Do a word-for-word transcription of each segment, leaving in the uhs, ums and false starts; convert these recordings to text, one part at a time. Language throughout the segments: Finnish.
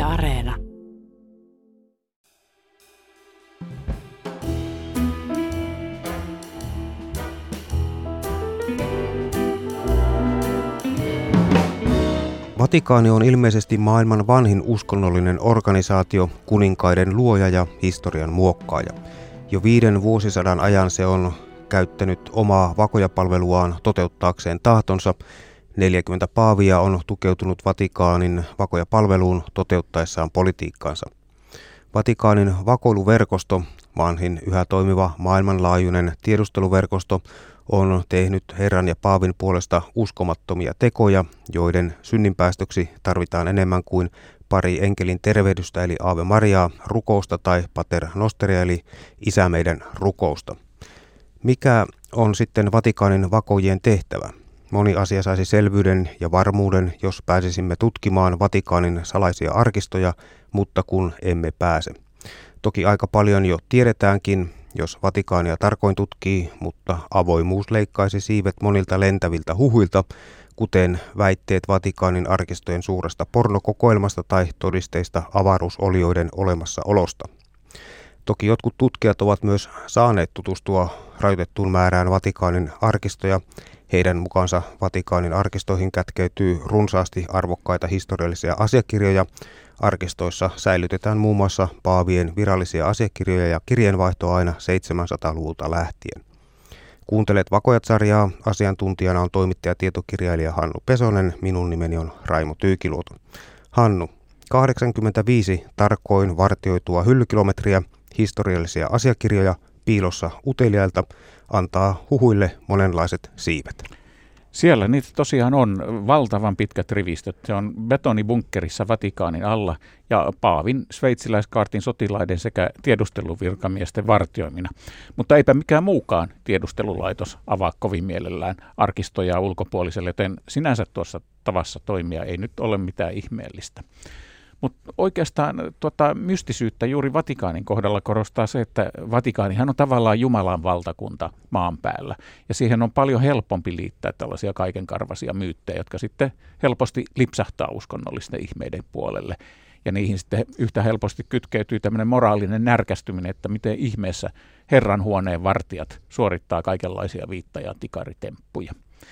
Areena. Vatikaani on ilmeisesti maailman vanhin uskonnollinen organisaatio, kuninkaiden luoja ja historian muokkaaja. Jo viiden vuosisadan ajan se on käyttänyt omaa vakojapalveluaan toteuttaakseen tahtonsa. neljäkymmentä paavia on tukeutunut Vatikaanin vakojapalveluun toteuttaessaan politiikkaansa. Vatikaanin vakoiluverkosto, vanhin yhä toimiva maailmanlaajuinen tiedusteluverkosto, on tehnyt Herran ja Paavin puolesta uskomattomia tekoja, joiden synninpäästöksi tarvitaan enemmän kuin pari enkelin tervehdystä eli Ave Mariaa rukousta tai Pater Nosteria eli Isä meidän rukousta. Mikä on sitten Vatikaanin vakoijien tehtävä? Moni asia saisi selvyyden ja varmuuden, jos pääsisimme tutkimaan Vatikaanin salaisia arkistoja, mutta kun emme pääse. Toki aika paljon jo tiedetäänkin, jos Vatikaania tarkoin tutkii, mutta avoimuus leikkaisi siivet monilta lentäviltä huhuilta, kuten väitteet Vatikaanin arkistojen suuresta pornokokoelmasta tai todisteista avaruusolioiden olemassaolosta. Toki jotkut tutkijat ovat myös saaneet tutustua rajoitettuun määrään Vatikaanin arkistoja. Heidän mukaansa Vatikaanin arkistoihin kätkeytyy runsaasti arvokkaita historiallisia asiakirjoja. Arkistoissa säilytetään muun muassa paavien virallisia asiakirjoja ja kirjeenvaihtoa aina seitsemänsataaluvulta lähtien. Kuuntelet Vakojat-sarjaa. Asiantuntijana on toimittaja ja tietokirjailija Hannu Pesonen. Minun nimeni on Raimo Tyykiluoto. Hannu, kahdeksankymmentäviisi tarkoin vartioitua hyllykilometriä historiallisia asiakirjoja piilossa uteliailta antaa huhuille monenlaiset siivet. Siellä niitä tosiaan on valtavan pitkät rivistöt. Se on betonibunkkerissa Vatikaanin alla ja paavin sveitsiläiskaartin sotilaiden sekä tiedusteluvirkamiesten vartioimina. Mutta eipä mikään muukaan tiedustelulaitos avaa kovin mielellään arkistoja ulkopuoliselle, joten sinänsä tuossa tavassa toimia ei nyt ole mitään ihmeellistä. Mutta oikeastaan tuota mystisyyttä juuri Vatikaanin kohdalla korostaa se, että Vatikaanihan on tavallaan Jumalan valtakunta maan päällä. Ja siihen on paljon helpompi liittää tällaisia kaikenkarvaisia myyttejä, jotka sitten helposti lipsahtaa uskonnollisten ihmeiden puolelle. Ja niihin sitten yhtä helposti kytkeytyy tämmöinen moraalinen närkästyminen, että miten ihmeessä Herran huoneen vartijat suorittaa kaikenlaisia viitta- ja tikaritemppuja.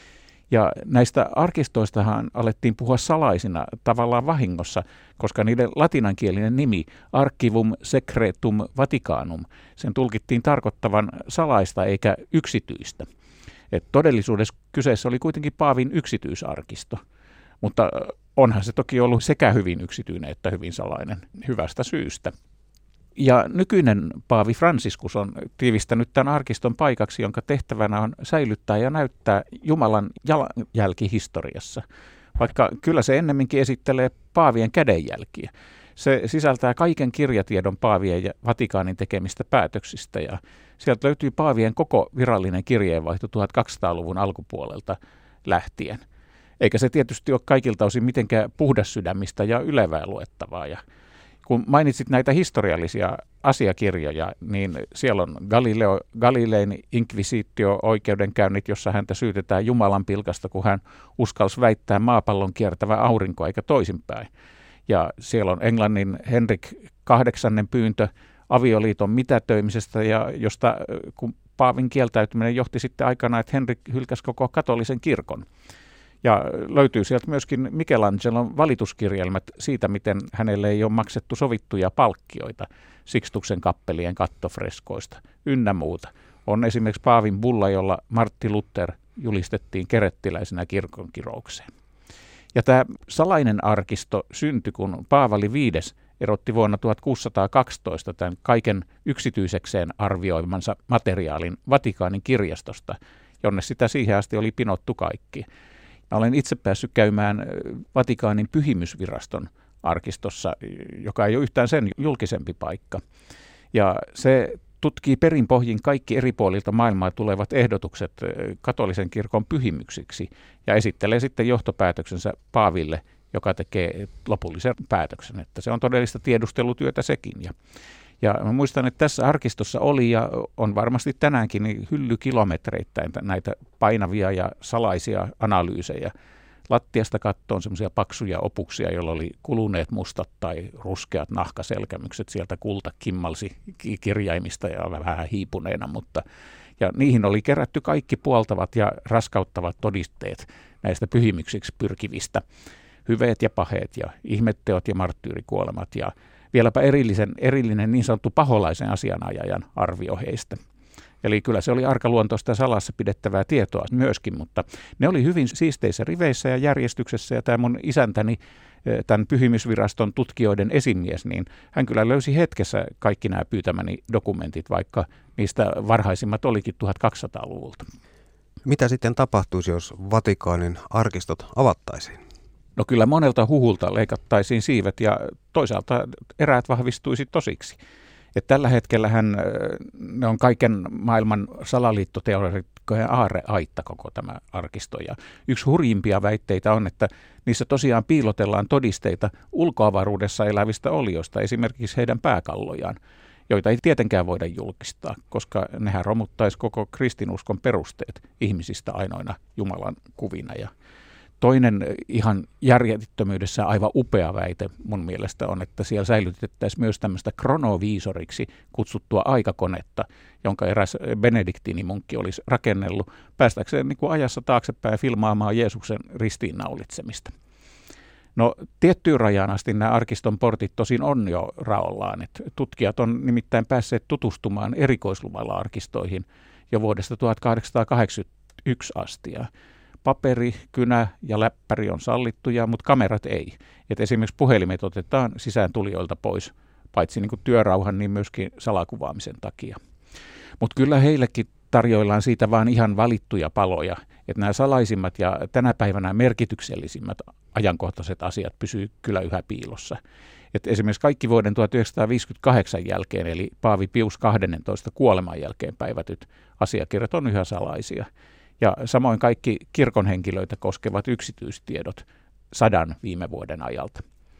Ja näistä arkistoistahan alettiin puhua salaisina tavallaan vahingossa, koska niiden latinankielinen nimi Archivum Secretum Vaticanum, sen tulkittiin tarkoittavan salaista eikä yksityistä. Et todellisuudessa kyseessä oli kuitenkin paavin yksityisarkisto, mutta onhan se toki ollut sekä hyvin yksityinen että hyvin salainen hyvästä syystä. Ja nykyinen paavi Franciscus on tiivistänyt tämän arkiston paikaksi, jonka tehtävänä on säilyttää ja näyttää Jumalan jalanjälki historiassa. Vaikka kyllä se ennemminkin esittelee paavien kädenjälkiä. Se sisältää kaiken kirjatiedon paavien ja Vatikaanin tekemistä päätöksistä ja sieltä löytyy paavien koko virallinen kirjeenvaihto tuhatkaksisataaluvun alkupuolelta lähtien. Eikä se tietysti ole kaikilta osin mitenkään puhdassydämistä ja ylevää luettavaa. Ja kun mainitsit näitä historiallisia asiakirjoja, niin siellä on Galileo, Galilein inkvisitio-oikeudenkäynnit, jossa häntä syytetään Jumalan pilkasta, kun hän uskalsi väittää maapallon kiertävä aurinko eikä toisinpäin. Ja siellä on Englannin Henrik kahdeksannen pyyntö avioliiton mitätöimisestä, ja josta kun paavin kieltäytyminen johti sitten aikanaan, että Henrik hylkäsi koko katolisen kirkon. Ja löytyy sieltä myöskin Michelangelon valituskirjelmät siitä, miten hänelle ei ole maksettu sovittuja palkkioita Sixtuksen kappelien kattofreskoista ynnä muuta. On esimerkiksi paavin bulla, jolla Martti Luther julistettiin kerettiläisenä kirkonkiroukseen. Ja tämä salainen arkisto syntyi, kun Paavali viides erotti vuonna tuhatkuusisataakaksitoista tämän kaiken yksityisekseen arvioimansa materiaalin Vatikaanin kirjastosta, jonne sitä siihen asti oli pinottu kaikki. Mä olen itse päässyt käymään Vatikaanin pyhimysviraston arkistossa, joka ei ole yhtään sen julkisempi paikka. Ja se tutkii perinpohjin kaikki eri puolilta maailmaa tulevat ehdotukset katolisen kirkon pyhimyksiksi ja esittelee sitten johtopäätöksensä paaville, joka tekee lopullisen päätöksen. Että se on todellista tiedustelutyötä sekin. Ja, ja mä muistan, että tässä arkistossa oli ja on varmasti tänäänkin niin hyllykilometreittäin näitä painavia ja salaisia analyysejä lattiasta kattoon semmoisia paksuja opuksia, joilla oli kuluneet mustat tai ruskeat nahkaselkämykset. Sieltä kulta kimmalsi kirjaimista ja vähän hiipuneena, mutta ja niihin oli kerätty kaikki puoltavat ja raskauttavat todisteet näistä pyhimyksiksi pyrkivistä. Hyveet ja paheet ja ihmetteot ja marttyyrikuolemat ja vieläpä erillisen, erillinen niin sanottu paholaisen asianajajan arvio heistä. Eli kyllä se oli arkaluontoista ja salassa pidettävää tietoa myöskin, mutta ne oli hyvin siisteissä riveissä ja järjestyksessä. Ja tämä mun isäntäni, tämän pyhimysviraston tutkijoiden esimies, niin hän kyllä löysi hetkessä kaikki nämä pyytämäni dokumentit, vaikka niistä varhaisimmat olikin tuhatkaksisataaluvulta. Mitä sitten tapahtuisi, jos Vatikaanin arkistot avattaisiin? No kyllä monelta huhulta leikattaisiin siivet ja toisaalta eräät vahvistuisi tosiksi. Et tällä hetkellähän ne on kaiken maailman salaliittoteoreetikkojen aarreaitta koko tämä arkisto. Ja yksi hurjimpia väitteitä on, että niissä tosiaan piilotellaan todisteita ulkoavaruudessa elävistä olioista, esimerkiksi heidän pääkallojaan, joita ei tietenkään voida julkistaa, koska nehän romuttaisi koko kristinuskon perusteet ihmisistä ainoina Jumalan kuvina. Ja toinen ihan järjettömyydessä aivan upea väite mun mielestä on, että siellä säilytettäisiin myös tämmöistä kronoviisoriksi kutsuttua aikakonetta, jonka eräs benediktiinimunkki olisi rakennellut päästäkseen niin kuin ajassa taaksepäin filmaamaan Jeesuksen ristiinnaulitsemista. No tiettyyn rajaan asti nämä arkiston portit tosin on jo raollaan. Et tutkijat on nimittäin päässeet tutustumaan erikoisluvalla arkistoihin jo vuodesta tuhatkahdeksansataakahdeksankymmentäyksi asti. Ja paperi, kynä ja läppäri on sallittuja, mutta kamerat ei. Et esimerkiksi puhelimet otetaan sisään tulijoilta pois, paitsi niin kuin työrauhan, niin myöskin salakuvaamisen takia. Mutta kyllä heillekin tarjoillaan siitä vain ihan valittuja paloja, että nämä salaisimmat ja tänä päivänä merkityksellisimmät ajankohtaiset asiat pysyy kyllä yhä piilossa. Et esimerkiksi kaikki vuoden tuhatyhdeksänsataaviisikymmentäkahdeksan jälkeen, eli Paavi Pius kahdennentoista kuoleman jälkeen päivätyt asiakirjat on yhä salaisia. Ja samoin kaikki kirkon henkilöitä koskevat yksityistiedot sadan viime vuoden ajalta.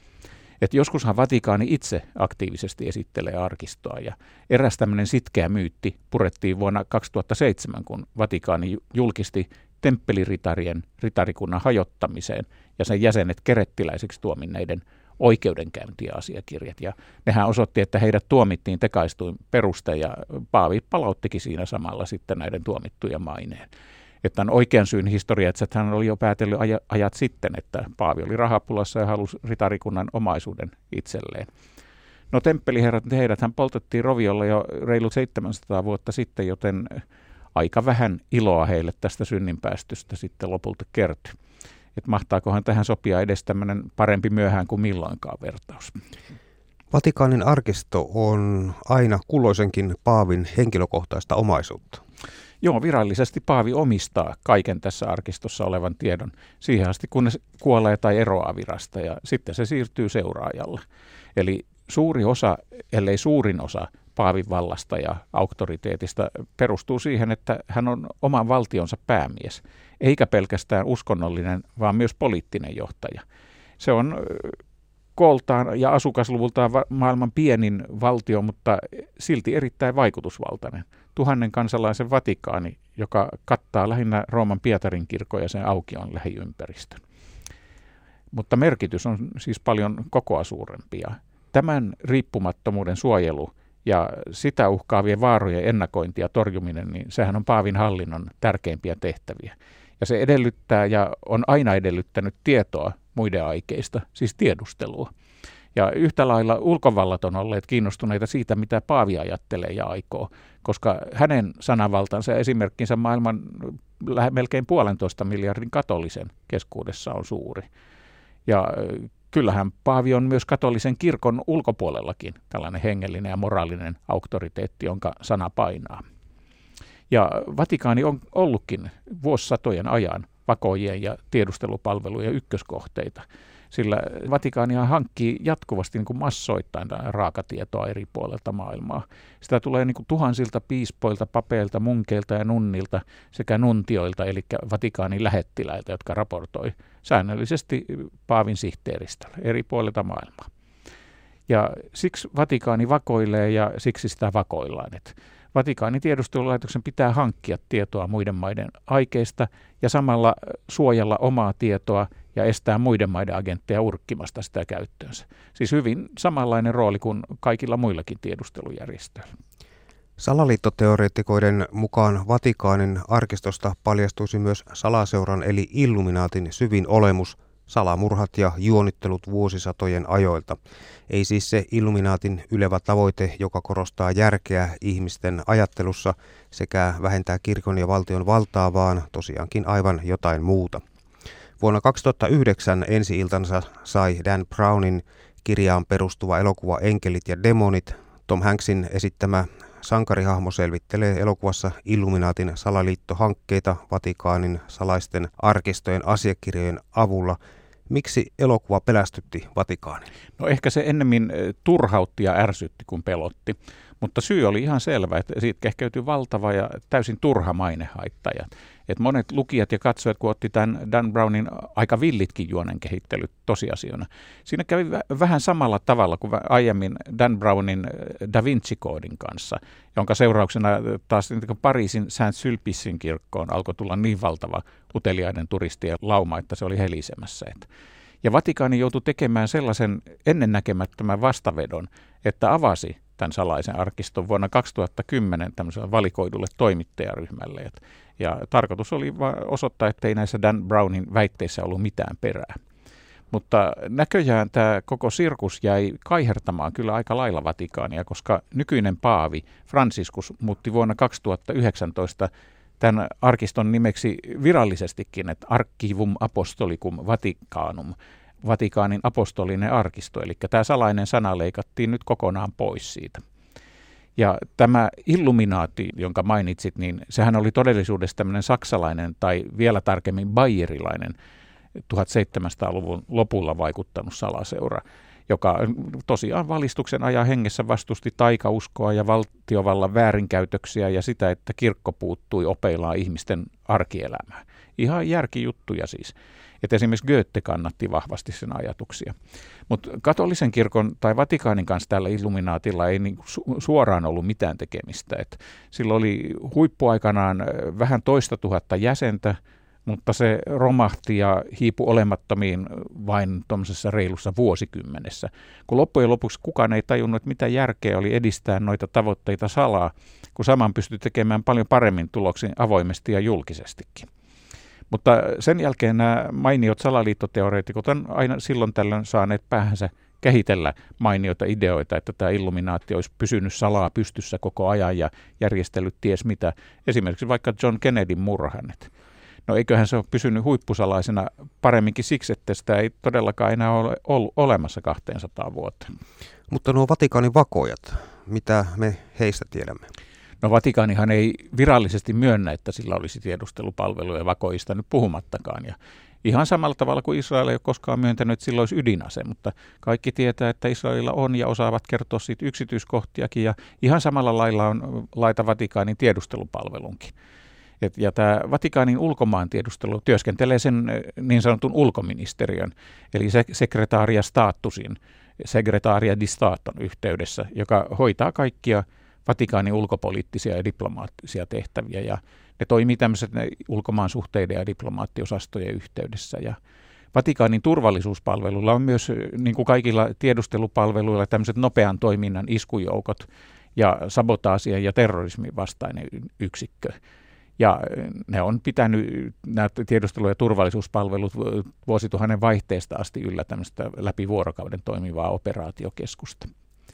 Et joskushan Vatikaani itse aktiivisesti esittelee arkistoa, ja eräs tämmöinen sitkeä myytti purettiin vuonna kaksituhattaseitsemän, kun Vatikaani julkisti temppeliritarien ritarikunnan hajottamiseen ja sen jäsenet kerettiläisiksi tuominneiden oikeudenkäyntiasiakirjat. Ja nehän osoitti, että heidät tuomittiin tekaistuin peruste, ja Paavi palauttikin siinä samalla sitten näiden tuomittujen maineen. Että tämän oikean syyn historiatsat hän oli jo päätellyt ajat sitten, että Paavi oli rahapulassa ja halusi ritarikunnan omaisuuden itselleen. No temppeliherrat, heidät hän poltettiin roviolla jo reilu seitsemänsataa vuotta sitten, joten aika vähän iloa heille tästä synninpäästöstä sitten lopulta kertyi. Että mahtaakohan tähän sopia edes tämmöinen parempi myöhään kuin milloinkaan vertaus. Vatikaanin arkisto on aina kulloisenkin paavin henkilökohtaista omaisuutta. Joo, virallisesti Paavi omistaa kaiken tässä arkistossa olevan tiedon siihen asti, kun se kuolee tai eroaa virasta, ja sitten se siirtyy seuraajalle. Eli suuri osa, ellei suurin osa Paavin vallasta ja auktoriteetista perustuu siihen, että hän on oman valtionsa päämies, eikä pelkästään uskonnollinen, vaan myös poliittinen johtaja. Se on kooltaan ja asukasluvultaan maailman pienin valtio, mutta silti erittäin vaikutusvaltainen. Tuhannen kansalaisen Vatikaani, joka kattaa lähinnä Rooman Pietarin kirkon ja sen aukion lähiympäristön. Mutta merkitys on siis paljon kokoa suurempia. Tämän riippumattomuuden suojelu ja sitä uhkaavien vaarojen ennakointi ja torjuminen, niin sehän on Paavin hallinnon tärkeimpiä tehtäviä. Ja se edellyttää ja on aina edellyttänyt tietoa muiden aikeista, siis tiedustelua. Ja yhtä lailla ulkovallat on olleet kiinnostuneita siitä, mitä Paavi ajattelee ja aikoo, koska hänen sananvaltansa ja esimerkkinsä maailman melkein puolentoista miljardin katolisen keskuudessa on suuri. Ja kyllähän Paavi on myös katolisen kirkon ulkopuolellakin tällainen hengellinen ja moraalinen auktoriteetti, jonka sana painaa. Ja Vatikaani on ollutkin vuosisatojen ajan vakoojien ja tiedustelupalvelujen ykköskohteita, sillä Vatikaania hankkii jatkuvasti niin kuin massoittain raakatietoa eri puolilta maailmaa. Sitä tulee niin kuin tuhansilta piispoilta, papeilta, munkeilta ja nunnilta sekä nuntioilta, eli Vatikaanin lähettiläiltä, jotka raportoi säännöllisesti Paavin sihteeristölle eri puolilta maailmaa. Ja siksi Vatikaani vakoilee ja siksi sitä vakoillaan. Et Vatikaanin tiedustelulaitoksen pitää hankkia tietoa muiden maiden aikeista ja samalla suojella omaa tietoa ja estää muiden maiden agentteja urkkimasta sitä käyttöönsä. Siis hyvin samanlainen rooli kuin kaikilla muillakin tiedustelujärjestöillä. Salaliittoteoreetikoiden mukaan Vatikaanin arkistosta paljastuisi myös salaseuran eli Illuminaatin syvin olemus, salamurhat ja juonittelut vuosisatojen ajoilta. Ei siis se Illuminaatin ylevä tavoite, joka korostaa järkeä ihmisten ajattelussa sekä vähentää kirkon ja valtion valtaa, vaan tosiaankin aivan jotain muuta. Vuonna kaksituhattayhdeksän ensi-iltansa sai Dan Brownin kirjaan perustuva elokuva Enkelit ja demonit. Tom Hanksin esittämä sankarihahmo selvittelee elokuvassa Illuminaatin salaliittohankkeita Vatikaanin salaisten arkistojen asiakirjojen avulla. Miksi elokuva pelästytti Vatikaanin? No ehkä se ennemmin turhautti ja ärsytti kuin pelotti, mutta syy oli ihan selvä, että siitä kehkeytyi valtava ja täysin turha mainehaitta. Että monet lukijat ja katsojat, kun otti tämän Dan Brownin aika villitkin juonen kehittelyt tosiasiana, siinä kävi vähän samalla tavalla kuin aiemmin Dan Brownin Da Vinci-koodin kanssa, jonka seurauksena taas Pariisin Saint-Sulpicen kirkkoon alkoi tulla niin valtava uteliaiden turistien lauma, että se oli helisemässä. Ja Vatikaani joutui tekemään sellaisen ennennäkemättömän vastavedon, että avasi tämän salaisen arkiston vuonna kaksituhattakymmenen tämmöiselle valikoidulle toimittajaryhmälle. Ja tarkoitus oli osoittaa, että ei näissä Dan Brownin väitteissä ollut mitään perää. Mutta näköjään tämä koko sirkus jäi kaihertamaan kyllä aika lailla Vatikaania, koska nykyinen paavi Franciscus muutti vuonna kaksituhattayhdeksäntoista tämän arkiston nimeksi virallisestikin, että Archivum Apostolicum Vaticanum, Vatikaanin apostolinen arkisto, eli tämä salainen sana leikattiin nyt kokonaan pois siitä. Ja tämä Illuminaati, jonka mainitsit, niin sehän oli todellisuudessa tämmöinen saksalainen tai vielä tarkemmin bayerilainen tuhatseitsemänsataaluvun lopulla vaikuttanut salaseura, joka tosiaan valistuksen ajan hengessä vastusti taikauskoa ja valtiovallan väärinkäytöksiä ja sitä, että kirkko puuttui opeillaan ihmisten arkielämään. Ihan järkijuttuja siis. Että esimerkiksi Goethe kannatti vahvasti sen ajatuksia. Mutta katolisen kirkon tai Vatikaanin kanssa tällä Illuminaatilla ei niin su- suoraan ollut mitään tekemistä. Et sillä oli huippuaikanaan vähän toista tuhatta jäsentä, mutta se romahti ja hiipui olemattomiin vain tuollaisessa reilussa vuosikymmenessä. Kun loppujen lopuksi kukaan ei tajunnut, että mitä järkeä oli edistää noita tavoitteita salaa, kun saman pystyi tekemään paljon paremmin tuloksin avoimesti ja julkisestikin. Mutta sen jälkeen nämä mainiot salaliittoteoreetikot on aina silloin tällöin saaneet päähänsä kehitellä mainioita ideoita, että tämä Illuminaatti olisi pysynyt salaa pystyssä koko ajan ja järjestellyt ties mitä. Esimerkiksi vaikka John Kennedyn murhan. No eiköhän se ole pysynyt huippusalaisena paremminkin siksi, että sitä ei todellakaan enää ole ollut olemassa kaksisataa vuotta. Mutta nuo Vatikaanin vakojat, mitä me heistä tiedämme? No Vatikaanihan ei virallisesti myönnä, että sillä olisi tiedustelupalveluja vakoista nyt puhumattakaan. Ja ihan samalla tavalla kuin Israel ei ole koskaan myöntänyt, että sillä olisi ydinase, mutta kaikki tietää, että Israelilla on ja osaavat kertoa siitä yksityiskohtiakin. Ja ihan samalla lailla on laita Vatikaanin tiedustelupalvelunkin. Et, ja tämä Vatikaanin ulkomaan tiedustelu työskentelee sen niin sanotun ulkoministeriön, eli se, sekretaria statusin, sekretaria di staton yhteydessä, joka hoitaa kaikkia Vatikaanin ulkopoliittisia ja diplomaattisia tehtäviä, ja ne toimii tämmöiset ulkomaan suhteiden ja diplomaattiosastojen yhteydessä. Ja Vatikaanin turvallisuuspalvelulla on myös, niin kuin kaikilla tiedustelupalveluilla, tämmöiset nopean toiminnan iskujoukot ja sabotaasien ja terrorismin vastainen yksikkö. Ja ne on pitänyt nämä tiedustelu- ja turvallisuuspalvelut vuosituhannen vaihteesta asti yllä tämmöistä läpi vuorokauden toimivaa operaatiokeskusta.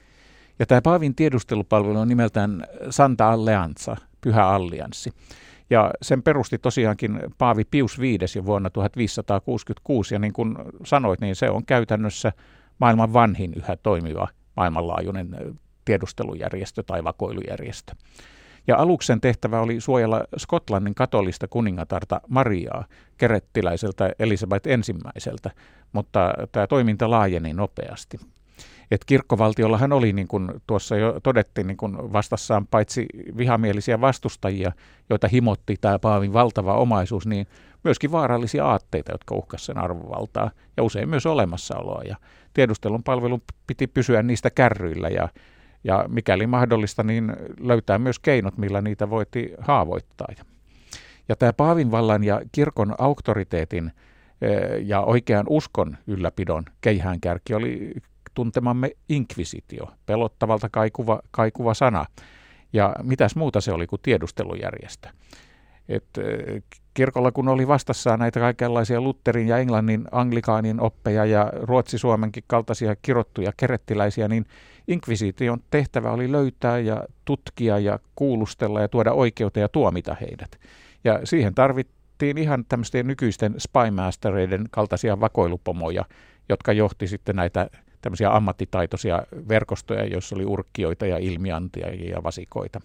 Ja tämä Paavin tiedustelupalvelu on nimeltään Santa Alleanza, Pyhä Allianssi. Ja sen perusti tosiaankin Paavi Pius viides jo vuonna tuhatviisisataakuusikymmentäkuusi, ja niin kuin sanoit, niin se on käytännössä maailman vanhin yhä toimiva maailmanlaajuinen tiedustelujärjestö tai vakoilujärjestö. Ja aluksi sen tehtävä oli suojella Skotlannin katolista kuningatarta Mariaa kerettiläiseltä Elisabeth ensimmäiseltä, mutta tämä toiminta laajeni nopeasti. Et kirkkovaltiollahan oli, niin kuin tuossa jo todettiin, niin kuin vastassaan paitsi vihamielisiä vastustajia, joita himotti tämä Paavin valtava omaisuus, niin myöskin vaarallisia aatteita, jotka uhkasivat sen arvovaltaa ja usein myös olemassaoloa. Ja tiedustelun palvelun piti pysyä niistä kärryillä ja Ja mikäli mahdollista, niin löytää myös keinot, millä niitä voitiin haavoittaa. Ja tämä paavin vallan ja kirkon auktoriteetin ja oikean uskon ylläpidon keihäänkärki oli tuntemamme inkvisitio, pelottavalta kaikuva, kaikuva sana. Ja mitäs muuta se oli kuin tiedustelujärjestö. Et kirkolla kun oli vastassaan näitä kaikenlaisia Lutherin ja Englannin anglikaanin oppeja ja Ruotsi-Suomenkin kaltaisia kirottuja kerettiläisiä, niin inkvisition tehtävä oli löytää ja tutkia ja kuulustella ja tuoda oikeuteen ja tuomita heidät. Ja siihen tarvittiin ihan tämmöisten nykyisten spymastereiden kaltaisia vakoilupomoja, jotka johti sitten näitä tämmöisiä ammattitaitoisia verkostoja, joissa oli urkkioita ja ilmiantia ja vasikoita.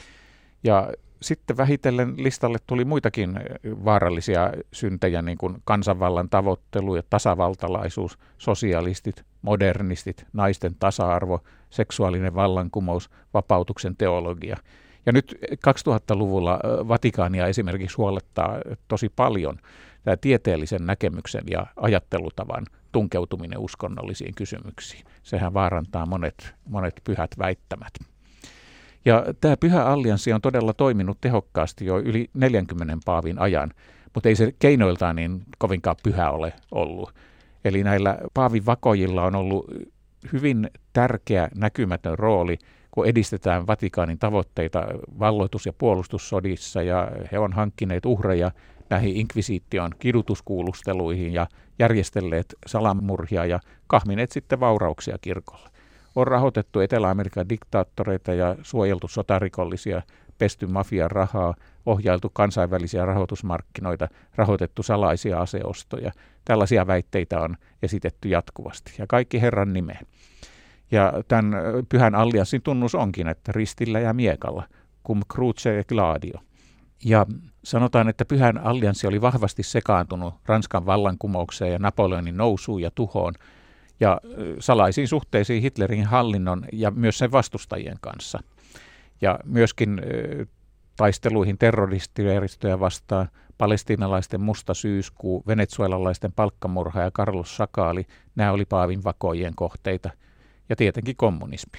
Ja sitten vähitellen listalle tuli muitakin vaarallisia syntejä, niin kuin kansanvallan tavoittelu ja tasavaltalaisuus, sosialistit, modernistit, naisten tasa-arvo, seksuaalinen vallankumous, vapautuksen teologia. Ja nyt kaksituhattaluvulla Vatikaania esimerkiksi huolettaa tosi paljon tämä tieteellisen näkemyksen ja ajattelutavan tunkeutuminen uskonnollisiin kysymyksiin. Sehän vaarantaa monet, monet pyhät väittämät. Ja tämä pyhä allianssi on todella toiminut tehokkaasti jo yli neljänkymmenen paavin ajan, mutta ei se keinoiltaan niin kovinkaan pyhä ole ollut. Eli näillä paavin vakojilla on ollut hyvin tärkeä näkymätön rooli, kun edistetään Vatikaanin tavoitteita valloitus- ja puolustussodissa, ja he on hankkineet uhreja näihin inkvisiition kidutuskuulusteluihin ja järjestelleet salamurhia ja kahmineet sitten vaurauksia kirkolle. On rahoitettu Etelä-Amerikan diktaattoreita ja suojeltu sotarikollisia, pesty mafian rahaa, ohjailtu kansainvälisiä rahoitusmarkkinoita, rahoitettu salaisia aseostoja. Tällaisia väitteitä on esitetty jatkuvasti, ja kaikki Herran nimeen. Ja tämän pyhän allianssin tunnus onkin, että ristillä ja miekalla, cum cruce et gladio. Ja sanotaan, että pyhän allianssi oli vahvasti sekaantunut Ranskan vallankumoukseen ja Napoleonin nousuun ja tuhoon, ja salaisiin suhteisiin Hitlerin hallinnon ja myös sen vastustajien kanssa. Ja myöskin taisteluihin terroristijärjestöjä vastaan, palestiinalaisten musta syyskuu, venezuelalaisten palkkamurha ja Carlos Sakaali, nämä oli paavin vakojen kohteita, ja tietenkin kommunismi.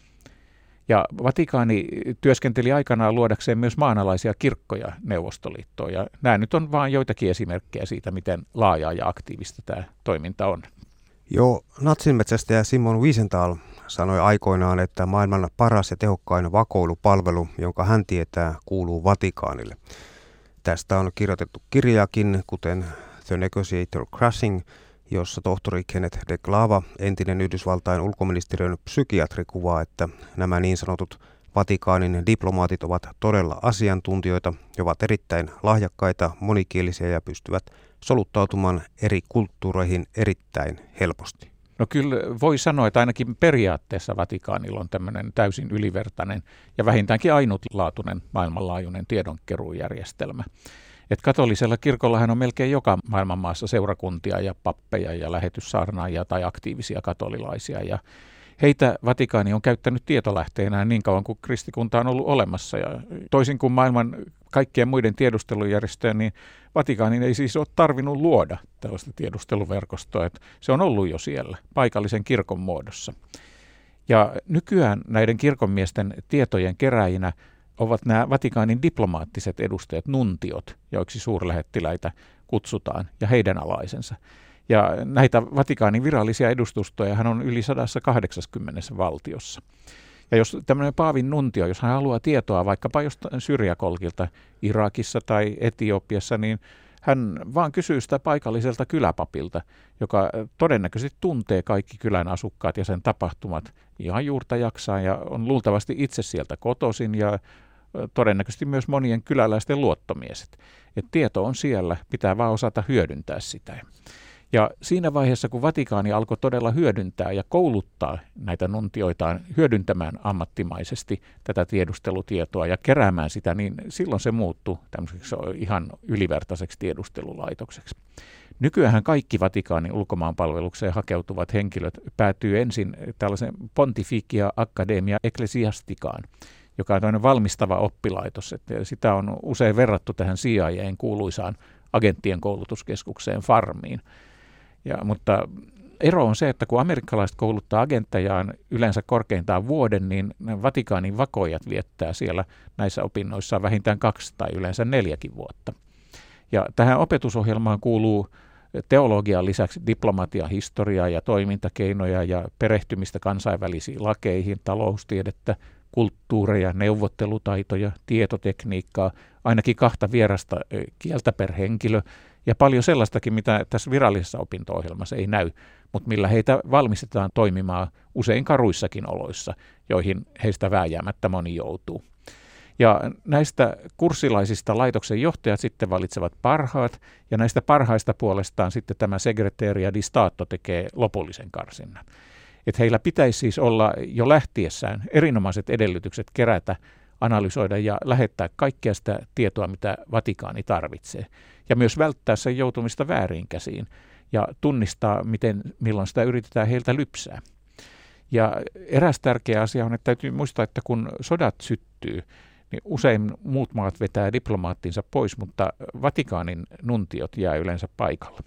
Ja Vatikaani työskenteli aikanaan luodakseen myös maanalaisia kirkkoja Neuvostoliittoon, ja nämä nyt on vain joitakin esimerkkejä siitä, miten laajaa ja aktiivista tämä toiminta on. Joo, natsinmetsästäjä Simon Wiesenthal sanoi aikoinaan, että maailman paras ja tehokkain vakoilupalvelu, jonka hän tietää, kuuluu Vatikaanille. Tästä on kirjoitettu kirjakin, kuten The Negotiator Crashing, jossa tohtori Kenneth de Clava, entinen Yhdysvaltain ulkoministeriön psykiatri, kuvaa, että nämä niin sanotut Vatikaanin diplomaatit ovat todella asiantuntijoita, he ovat erittäin lahjakkaita, monikielisiä ja pystyvät soluttautumaan eri kulttuureihin erittäin helposti. No kyllä voi sanoa, että ainakin periaatteessa Vatikaanilla on tämmöinen täysin ylivertainen ja vähintäänkin ainutlaatuinen maailmanlaajuinen tiedonkeruujärjestelmä. Et katolisella kirkollahan on melkein joka maailman maassa seurakuntia ja pappeja ja lähetyssaarnaajia tai aktiivisia katolilaisia. Ja heitä Vatikaani on käyttänyt tietolähteenään niin kauan kuin kristikunta on ollut olemassa. Ja toisin kuin maailman kaikkien muiden tiedustelujärjestöjen, niin Vatikaanin ei siis ole tarvinnut luoda tällaista tiedusteluverkostoa. Että se on ollut jo siellä paikallisen kirkon muodossa. Ja nykyään näiden kirkonmiesten tietojen keräjinä ovat nämä Vatikaanin diplomaattiset edustajat, nuntiot, joiksi suurlähettiläitä kutsutaan, ja heidän alaisensa. Ja näitä Vatikaanin virallisia edustustoja hän on yli sata kahdeksankymmentä valtiossa. Ja jos tämmöinen paavin nuntio, jos hän haluaa tietoa vaikkapa jostain syrjäkolkilta Irakissa tai Etiopiassa, niin hän vaan kysyy sitä paikalliselta kyläpapilta, joka todennäköisesti tuntee kaikki kylän asukkaat ja sen tapahtumat ihan juurta jaksaa ja on luultavasti itse sieltä kotoisin ja todennäköisesti myös monien kyläläisten luottomieset. Et tieto on siellä, pitää vaan osata hyödyntää sitä. Ja siinä vaiheessa, kun Vatikaani alkoi todella hyödyntää ja kouluttaa näitä nuntioitaan hyödyntämään ammattimaisesti tätä tiedustelutietoa ja keräämään sitä, niin silloin se muuttui tämmöiseksi ihan ylivertaiseksi tiedustelulaitokseksi. Nykyään kaikki Vatikaanin ulkomaanpalvelukseen hakeutuvat henkilöt päätyy ensin tällaisen Pontificia Academia Ecclesiasticaan, joka on toinen valmistava oppilaitos. Että sitä on usein verrattu tähän C I A:n kuuluisaan agenttien koulutuskeskukseen Farmiin. Ja, mutta ero on se, että kun amerikkalaiset kouluttaa agenttejaan yleensä korkeintaan vuoden, niin Vatikaanin vakoijat viettää siellä näissä opinnoissa vähintään kaksi tai yleensä neljäkin vuotta. Ja tähän opetusohjelmaan kuuluu teologian lisäksi diplomatian historiaa ja toimintakeinoja ja perehtymistä kansainvälisiin lakeihin, taloustiedettä, kulttuureja, neuvottelutaitoja, tietotekniikkaa, ainakin kahta vierasta kieltä per henkilö ja paljon sellaistakin, mitä tässä virallisessa opinto-ohjelmassa ei näy, mutta millä heitä valmistetaan toimimaan usein karuissakin oloissa, joihin heistä vääjäämättä moni joutuu. Ja näistä kurssilaisista laitoksen johtajat sitten valitsevat parhaat, ja näistä parhaista puolestaan sitten tämä Segreteria di Stato tekee lopullisen karsinnan. Että heillä pitäisi siis olla jo lähtiessään erinomaiset edellytykset kerätä, analysoida ja lähettää kaikkea sitä tietoa, mitä Vatikaani tarvitsee. Ja myös välttää sen joutumista vääriin käsiin ja tunnistaa, miten, milloin sitä yritetään heiltä lypsää. Ja eräs tärkeä asia on, että täytyy muistaa, että kun sodat syttyy, niin usein muut maat vetää diplomaattinsa pois, mutta Vatikaanin nuntiot jää yleensä paikalle.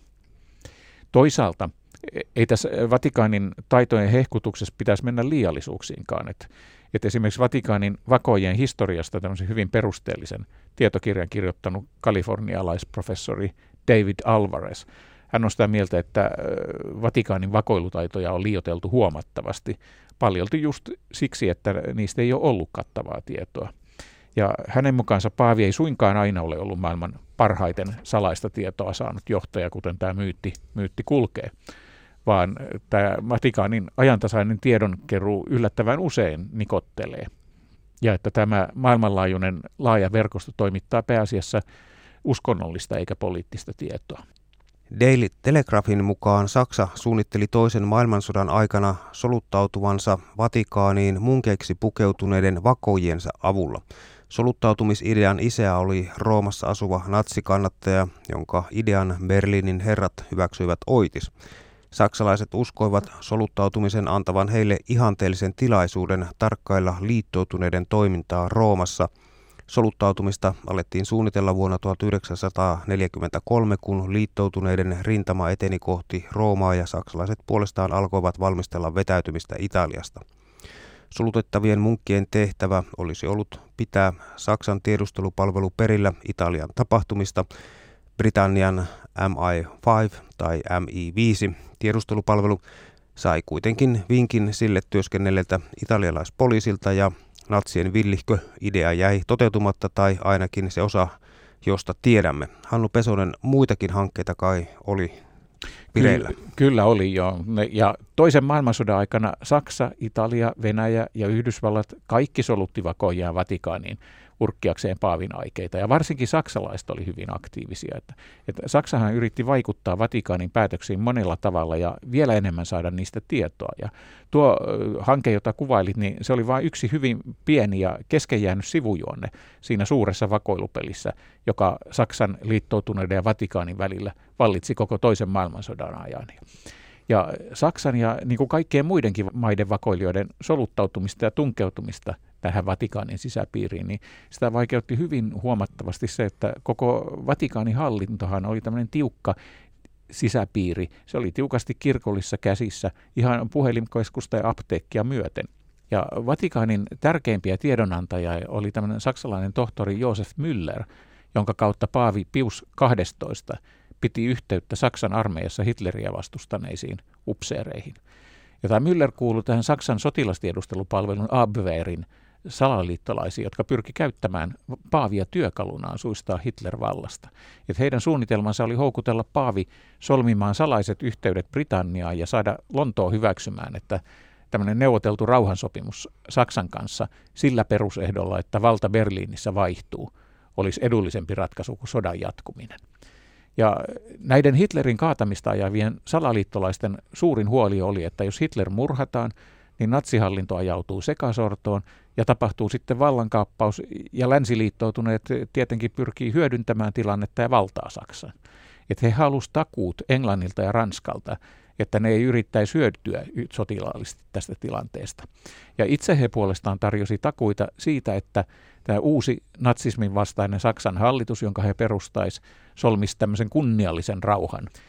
Toisaalta ei tässä Vatikaanin taitojen hehkutuksessa pitäisi mennä liiallisuuksiinkaan. Että, että esimerkiksi Vatikaanin vakojen historiasta tämmöisen hyvin perusteellisen tietokirjan kirjoittanut kalifornialaisprofessori David Alvarez. Hän on sitä mieltä, että Vatikaanin vakoilutaitoja on liioiteltu huomattavasti, paljolti just siksi, että niistä ei ole ollut kattavaa tietoa. Ja hänen mukaansa paavi ei suinkaan aina ole ollut maailman parhaiten salaista tietoa saanut johtaja, kuten tämä myytti, myytti kulkee, vaan tämä Vatikaanin ajantasainen tiedonkeruu yllättävän usein nikottelee. Ja että tämä maailmanlaajuinen laaja verkosto toimittaa pääasiassa uskonnollista eikä poliittista tietoa. Daily Telegraphin mukaan Saksa suunnitteli toisen maailmansodan aikana soluttautuvansa Vatikaaniin munkeiksi pukeutuneiden vakojiensa avulla. Soluttautumisidean isä oli Roomassa asuva natsikannattaja, jonka idean Berliinin herrat hyväksyivät oitis. Saksalaiset uskoivat soluttautumisen antavan heille ihanteellisen tilaisuuden tarkkailla liittoutuneiden toimintaa Roomassa. Soluttautumista alettiin suunnitella vuonna tuhatyhdeksänsataaneljäkymmentäkolme, kun liittoutuneiden rintama eteni kohti Roomaa ja saksalaiset puolestaan alkoivat valmistella vetäytymistä Italiasta. Solutettavien munkkien tehtävä olisi ollut pitää Saksan tiedustelupalvelu perillä Italian tapahtumista. Britannian M I viisi tai M I viisi tiedustelupalvelu sai kuitenkin vinkin sille työskennelleeltä italialaispoliisilta ja natsien villihkö idea jäi toteutumatta tai ainakin se osa, josta tiedämme. Hannu Pesonen, muitakin hankkeita kai oli vireillä. Kyllä, kyllä oli jo. Ja toisen maailmansodan aikana Saksa, Italia, Venäjä ja Yhdysvallat kaikki solutti vakoijaa Vatikaaniin urkkiakseen paavin aikeita. Ja varsinkin saksalaiset oli hyvin aktiivisia. Että, että Saksahan yritti vaikuttaa Vatikaanin päätöksiin monella tavalla ja vielä enemmän saada niistä tietoa. Ja tuo hanke, jota kuvailit, niin se oli vain yksi hyvin pieni ja kesken jäänyt sivujuonne siinä suuressa vakoilupelissä, joka Saksan liittoutuneiden ja Vatikaanin välillä vallitsi koko toisen maailmansodan ajan. Ja Saksan ja niin kuin kaikkien muidenkin maiden vakoilijoiden soluttautumista ja tunkeutumista tähän Vatikaanin sisäpiiriin, niin sitä vaikeutti hyvin huomattavasti se, että koko Vatikaanin hallintohan oli tämmöinen tiukka sisäpiiri. Se oli tiukasti kirkollisissa käsissä, ihan puhelinkeskusta ja apteekkia myöten. Ja Vatikaanin tärkeimpiä tiedonantajia oli tämmöinen saksalainen tohtori Josef Müller, jonka kautta paavi Pius kahdestoista piti yhteyttä Saksan armeijassa Hitleriä vastustaneisiin upseereihin. Ja tämä Müller kuului tähän Saksan sotilastiedustelupalvelun Abwehrin salaliittolaisiin, jotka pyrki käyttämään paavia työkalunaan suistaa Hitler vallasta. Et heidän suunnitelmansa oli houkutella paavi solmimaan salaiset yhteydet Britanniaan ja saada Lontoa hyväksymään, että tämmöinen neuvoteltu rauhansopimus Saksan kanssa sillä perusehdolla, että valta Berliinissä vaihtuu, olisi edullisempi ratkaisu kuin sodan jatkuminen. Ja näiden Hitlerin kaatamista ajavien salaliittolaisten suurin huoli oli, että jos Hitler murhataan, niin natsihallinto ajautuu sekasortoon ja tapahtuu sitten vallankaappaus ja länsiliittoutuneet tietenkin pyrkii hyödyntämään tilannetta ja valtaa Saksan. Että he halusivat takuut Englannilta ja Ranskalta, että ne ei yrittäisi hyötyä sotilaallisesti tästä tilanteesta. Ja itse he puolestaan tarjosi takuita siitä, että tämä uusi natsismin vastainen Saksan hallitus, jonka he perustaisi, solmisi tämmöisen kunniallisen rauhan.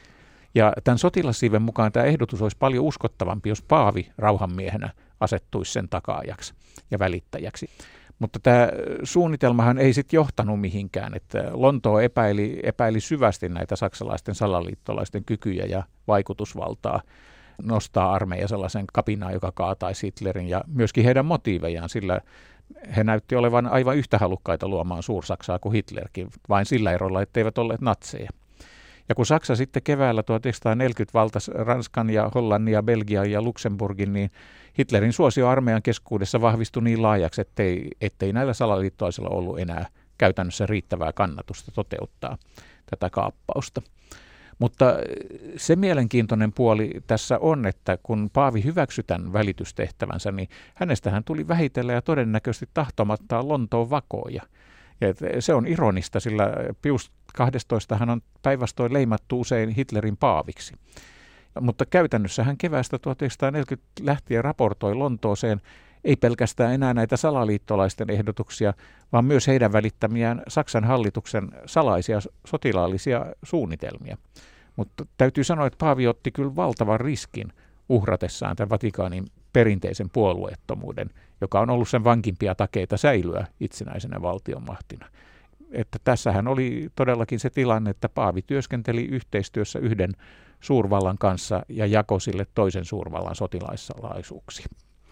Ja tämän sotilassiiven mukaan tämä ehdotus olisi paljon uskottavampi, jos paavi rauhanmiehenä asettuisi sen takaajaksi ja välittäjäksi. Mutta tämä suunnitelmahan ei sitten johtanut mihinkään, että Lontoo epäili, epäili syvästi näitä saksalaisten salaliittolaisten kykyjä ja vaikutusvaltaa nostaa armeija sellaisen kapinaan, joka kaataisi Hitlerin ja myöskin heidän motiivejaan, sillä he näytti olevan aivan yhtä halukkaita luomaan Suur-Saksaa kuin Hitlerkin, vain sillä erolla, etteivät olleet natseja. Ja kun Saksa sitten keväällä tuhatyhdeksänsataaneljäkymmentä valtasi Ranskan ja Hollannin ja Belgian ja Luxemburgin, niin Hitlerin suosio armeijan keskuudessa vahvistui niin laajaksi, ettei, ettei näillä salaliittoisilla ollut enää käytännössä riittävää kannatusta toteuttaa tätä kaappausta. Mutta se mielenkiintoinen puoli tässä on, että kun paavi hyväksyi tämän välitystehtävänsä, niin hänestähän tuli vähitellen ja todennäköisesti tahtomattaan Lontoon vakoja. Ja se on ironista, sillä Pius kahdestoista hän on päinvastoin leimattu usein Hitlerin paaviksi. Mutta käytännössä hän keväästä tuhatyhdeksänsataaneljäkymmentä lähtien raportoi Lontooseen ei pelkästään enää näitä salaliittolaisten ehdotuksia, vaan myös heidän välittämiään Saksan hallituksen salaisia sotilaallisia suunnitelmia. Mutta täytyy sanoa, että paavi otti kyllä valtavan riskin uhratessaan tämän Vatikaanin perinteisen puolueettomuuden, joka on ollut sen vankimpia takeita säilyä itsenäisenä valtionmahtina. Että tässähän oli todellakin se tilanne, että paavi työskenteli yhteistyössä yhden suurvallan kanssa ja jakoi sille toisen suurvallan sotilaissalaisuuksia.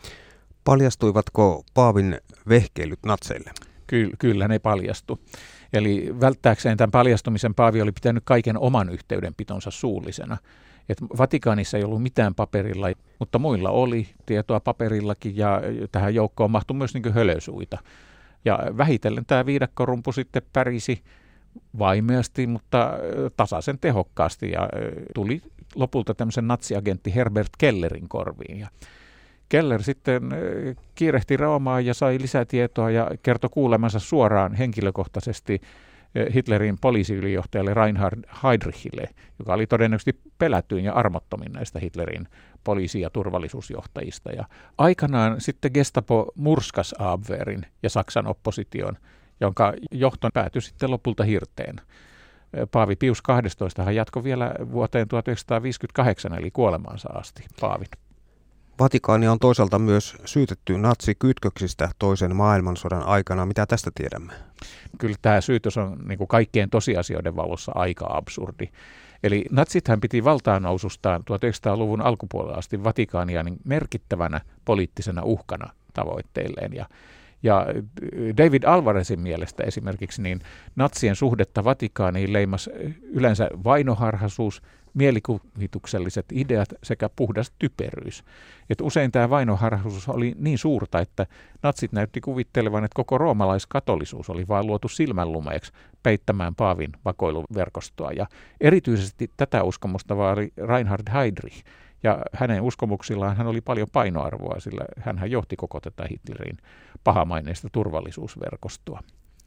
Paljastuivatko paavin vehkeilyt natseille? Ky- kyllä ne paljastu. Eli välttääkseen tämän paljastumisen paavi oli pitänyt kaiken oman yhteydenpitonsa suullisena. Et Vatikaanissa ei ollut mitään paperilla, mutta muilla oli tietoa paperillakin ja tähän joukkoon mahtui myös niin kuin hölösuita. Ja vähitellen tämä viidakkorumpu sitten pärisi vaimeasti, mutta tasaisen tehokkaasti ja tuli lopulta tämmöisen natsiagentti Herbert Kellerin korviin. Ja Keller sitten kiirehti Roomaan ja sai lisätietoa ja kertoi kuulemansa suoraan henkilökohtaisesti Hitlerin poliisiylijohtajalle Reinhard Heydrichille, joka oli todennäköisesti pelätyin ja armottomin näistä Hitlerin poliisi- ja turvallisuusjohtajista. Ja aikanaan sitten Gestapo murskas Abwehrin ja Saksan opposition, jonka johto päätyi sitten lopulta hirteen. Paavi Pius kahdestoista hän jatkoi vielä vuoteen tuhatyhdeksänsataaviisikymmentäkahdeksan eli kuolemaansa asti paavin. Vatikaania on toisaalta myös syytetty natsikytköksistä toisen maailmansodan aikana. Mitä tästä tiedämme? Kyllä tämä syytös on niin kuin kaikkien tosiasioiden valossa aika absurdi. Eli natsithän piti valtaannousustaan tuhatyhdeksänsataaluvun alkupuolella asti Vatikaania niin merkittävänä poliittisena uhkana tavoitteilleen. Ja, ja David Alvarezin mielestä esimerkiksi niin natsien suhdetta Vatikaaniin leimasi yleensä vainoharhaisuus, mielikuvitukselliset ideat sekä puhdas typeryys. Et usein tämä vainoharhaisuus oli niin suurta, että natsit näytti kuvittelevan, että koko roomalaiskatolisuus oli vain luotu silmänlumeeksi peittämään paavin vakoiluverkostoa. Ja erityisesti tätä uskomusta vaari Reinhard Heydrich. Ja hänen uskomuksillaan hän oli paljon painoarvoa, sillä hän johti koko tätä Hitlerin pahamaineista turvallisuusverkostoa.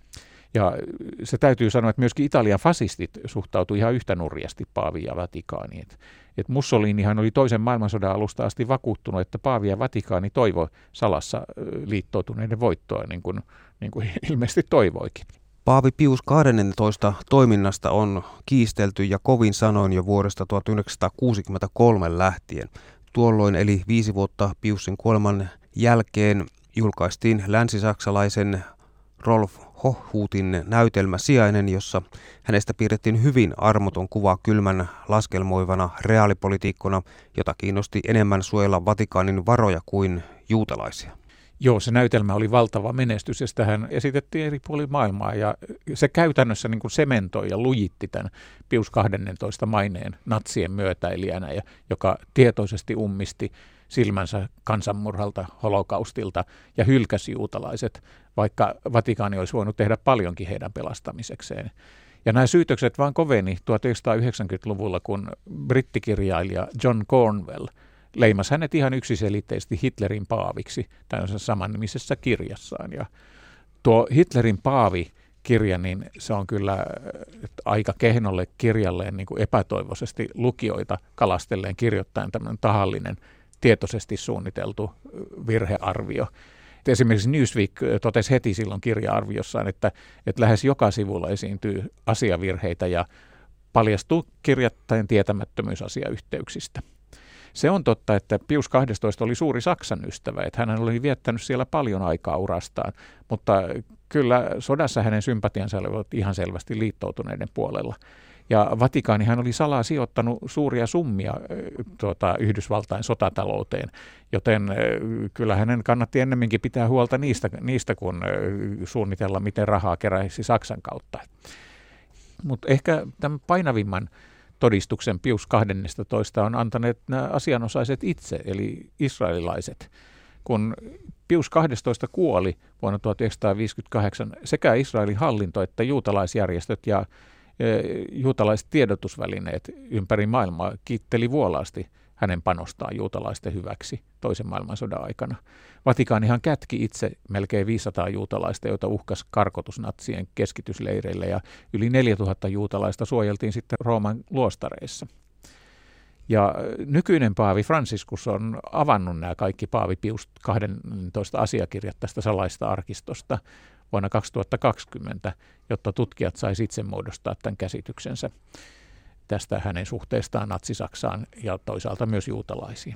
Ja se täytyy sanoa, että myöskin Italian fasistit suhtautui ihan yhtä nurjasti paaviin ja Vatikaaniin. Et, et Mussolinihan oli toisen maailmansodan alusta asti vakuuttunut, että paavi ja Vatikaani toivoi salassa liittoutuneiden voittoa, niin kuin, niin kuin ilmeisesti toivoikin. Paavi Pius kahdennentoista toiminnasta on kiistelty ja kovin sanoin jo vuodesta tuhatyhdeksänsataakuusikymmentäkolme lähtien. Tuolloin eli viisi vuotta Piusin kuoleman jälkeen julkaistiin länsisaksalaisen Rolf Hochhutin näytelmä Sijainen, jossa hänestä piirrettiin hyvin armoton kuva kylmän laskelmoivana reaalipolitiikkona, jota kiinnosti enemmän suojella Vatikaanin varoja kuin juutalaisia. Joo, se näytelmä oli valtava menestys ja sitähän esitettiin eri puolilla maailmaa ja se käytännössä niin kuin sementoi ja lujitti tämän Pius kahdennentoista maineen natsien myötäilijänä, ja, joka tietoisesti ummisti silmänsä kansanmurhalta, holokaustilta ja hylkäsi juutalaiset, vaikka Vatikaani olisi voinut tehdä paljonkin heidän pelastamisekseen. Ja nämä syytökset vaan koveni tuhatyhdeksänsataayhdeksänkymmentäluvulla, kun brittikirjailija John Cornwell leimasi hänet ihan yksiselitteisesti Hitlerin paaviksi tämmöisessä samannimisessä kirjassaan. Ja tuo Hitlerin paavi-kirja, niin se on kyllä aika kehnolle kirjalleen niin kuin epätoivoisesti lukijoita kalastelleen kirjoittaen tämmöinen tahallinen, tietoisesti suunniteltu virhearvio. Esimerkiksi Newsweek totesi heti silloin kirja-arviossaan, että, että lähes joka sivulla esiintyy asiavirheitä ja paljastui kirjattajan tietämättömyysasiayhteyksistä. Se on totta, että Pius kahdestoista oli suuri Saksan ystävä, että hän oli viettänyt siellä paljon aikaa urastaan, mutta kyllä sodassa hänen sympatiansa olivat ihan selvästi liittoutuneiden puolella. Ja Vatikaanihan oli salaa sijoittanut suuria summia tuota, Yhdysvaltain sotatalouteen, joten kyllä hänen kannatti ennemminkin pitää huolta niistä, niistä kun suunnitella, miten rahaa keräisi Saksan kautta. Mutta ehkä tämän painavimman todistuksen Pius kahdennestatoista on antaneet nämä asianosaiset itse, eli israelilaiset. Kun Pius kahdestoista kuoli vuonna tuhatyhdeksänsataaviisikymmentäkahdeksan, sekä Israelin hallinto että juutalaisjärjestöt ja juutalaiset tiedotusvälineet ympäri maailmaa kiitteli vuolaasti hänen panostaan juutalaisten hyväksi toisen maailmansodan aikana. Vatikaanihan kätki itse melkein viisisataa juutalaista, joita uhkasi karkotus natsien keskitysleireille, ja yli neljätuhatta juutalaista suojeltiin sitten Rooman luostareissa. Ja nykyinen paavi Franciscus on avannut nämä kaikki paavi Pius kahdentoista asiakirjat tästä salaista arkistosta vuonna kaksituhattakaksikymmentä, jotta tutkijat saisivat itse muodostaa tämän käsityksensä tästä hänen suhteestaan Natsi-Saksaan ja toisaalta myös juutalaisiin.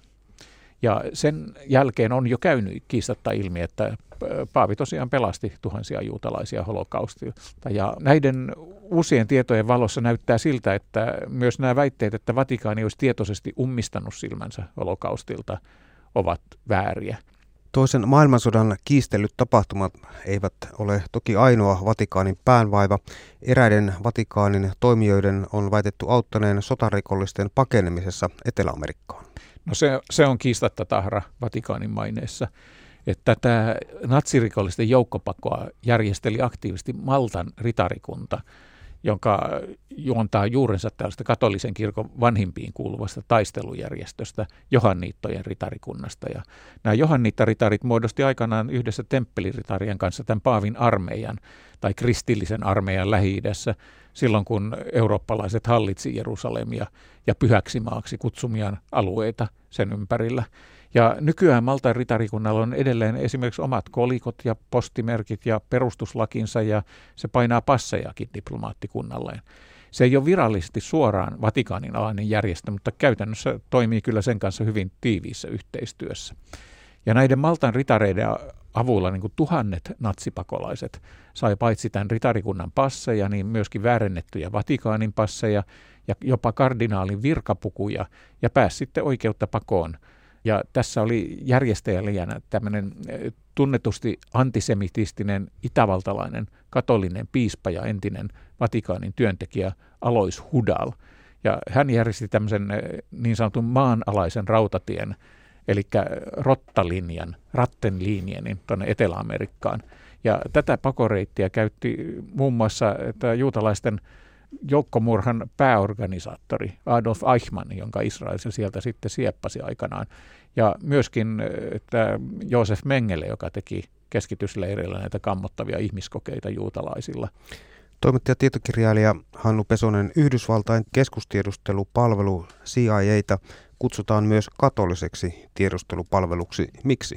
Ja sen jälkeen on jo käynyt kiistatta ilmi, että paavi tosiaan pelasti tuhansia juutalaisia holokaustilta. Ja näiden uusien tietojen valossa näyttää siltä, että myös nämä väitteet, että Vatikaani olisi tietoisesti ummistanut silmänsä holokaustilta, ovat vääriä. Toisen maailmansodan kiistellyt tapahtumat eivät ole toki ainoa Vatikaanin päänvaiva. Eräiden Vatikaanin toimijoiden on väitetty auttaneen sotarikollisten pakenemisessa Etelä-Amerikkaan. No se, se on kiistatta tahra Vatikaanin maineessa, että tätä natsirikollisten joukkopakoa järjesteli aktiivisesti Maltan ritarikunta, jonka juontaa juurensa tällaista katolisen kirkon vanhimpiin kuuluvasta taistelujärjestöstä, Johannittojen ritarikunnasta. Ja nämä Johannittaritarit muodosti aikanaan yhdessä temppeliritarien kanssa tämän paavin armeijan tai kristillisen armeijan Lähi-idässä silloin, kun eurooppalaiset hallitsi Jerusalemia ja pyhäksi maaksi kutsumiaan alueita sen ympärillä. Ja nykyään Maltan ritarikunnalla on edelleen esimerkiksi omat kolikot ja postimerkit ja perustuslakinsa, ja se painaa passejakin diplomaattikunnalleen. Se ei ole virallisesti suoraan Vatikaanin alainen järjestö, mutta käytännössä toimii kyllä sen kanssa hyvin tiiviissä yhteistyössä. Ja näiden Maltan ritareiden avulla niin kuin tuhannet natsipakolaiset sai paitsi tämän ritarikunnan passeja, niin myöskin väärennettyjä Vatikaanin passeja ja jopa kardinaalin virkapukuja, ja pääsi sitten oikeutta pakoon. Ja tässä oli järjestäjälijänä tämmöinen tunnetusti antisemitistinen itävaltalainen katolinen piispa ja entinen Vatikaanin työntekijä Alois Hudal. Ja hän järjesti tämmöisen niin sanotun maanalaisen rautatien, eli rottalinjan, rattenlinjenin tuonne Etelä-Amerikkaan. Ja tätä pakoreittiä käytti muun muassa juutalaisten joukkomurhan pääorganisaattori Adolf Eichmann, jonka Israel sieltä sitten sieppasi aikanaan. Ja myöskin että Joosef Mengele, joka teki keskitysleireillä näitä kammottavia ihmiskokeita juutalaisilla. Toimittaja tietokirjailija Hannu Pesonen, Yhdysvaltain keskustiedustelupalvelu C I A:ta kutsutaan myös katoliseksi tiedustelupalveluksi. Miksi?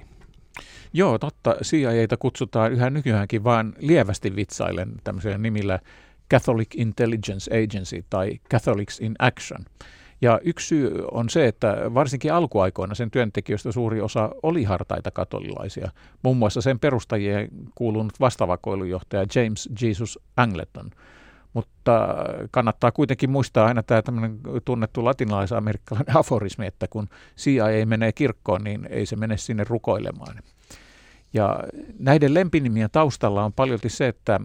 Joo, totta. C I A:ta kutsutaan yhä nykyäänkin vaan lievästi vitsaillen tämmöisellä nimillä Catholic Intelligence Agency tai Catholics in Action. Ja yksi syy on se, että varsinkin alkuaikoina sen työntekijöistä suuri osa oli hartaita katolilaisia. Muun muassa sen perustajien kuulunut vastavakoilujohtaja James Jesus Angleton. Mutta kannattaa kuitenkin muistaa aina tämä tämmöinen tunnettu latinalais-amerikkalainen aforismi, että kun C I A menee kirkkoon, niin ei se mene sinne rukoilemaan. Ja näiden lempinimien taustalla on paljolti se, että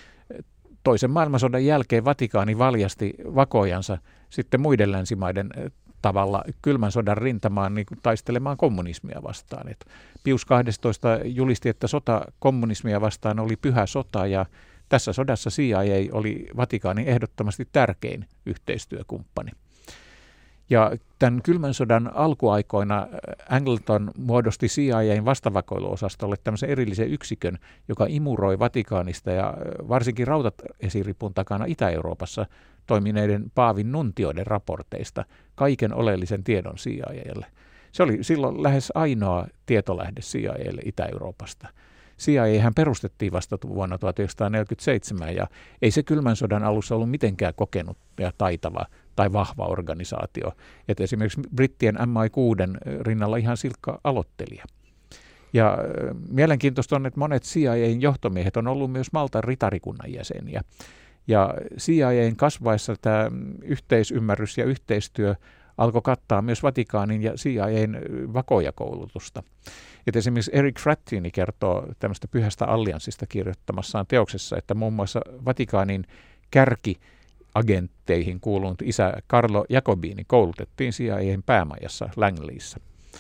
toisen maailmansodan jälkeen Vatikaani valjasti vakojansa sitten muiden länsimaiden tavalla kylmän sodan rintamaan niin taistelemaan kommunismia vastaan. Et Pius kahdestoista julisti, että sota kommunismia vastaan oli pyhä sota, ja tässä sodassa C I A oli Vatikaanin ehdottomasti tärkein yhteistyökumppani. Ja tämän kylmän sodan alkuaikoina Angleton muodosti C I A:n vastavakoiluosastolle tämmöisen erillisen yksikön, joka imuroi Vatikaanista ja varsinkin rautaesiripun takana Itä-Euroopassa toimineiden paavin nuntioiden raporteista kaiken oleellisen tiedon C I A:lle. Se oli silloin lähes ainoa tietolähde C I A:lle Itä-Euroopasta. C I A:hän perustettiin vasta vuonna tuhatyhdeksänsataaneljäkymmentäseitsemän ja ei se kylmän sodan alussa ollut mitenkään kokenut ja taitava tai vahva organisaatio. Että esimerkiksi brittien M I kuusi rinnalla ihan silkka aloittelija. Ja mielenkiintoista on, että monet C I A:n johtomiehet on ollut myös Maltan ritarikunnan jäseniä. Ja C I A:n kasvaessa tämä yhteisymmärrys ja yhteistyö alkoi kattaa myös Vatikaanin ja C I A:n vakojakoulutusta. Et esimerkiksi Eric Frattini kertoo tämmöistä pyhästä allianssista kirjoittamassaan teoksessa, että muun muassa Vatikaanin kärkiagentteihin kuulunut isä Carlo Jacobini koulutettiin C I A:n päämajassa Langleyssa.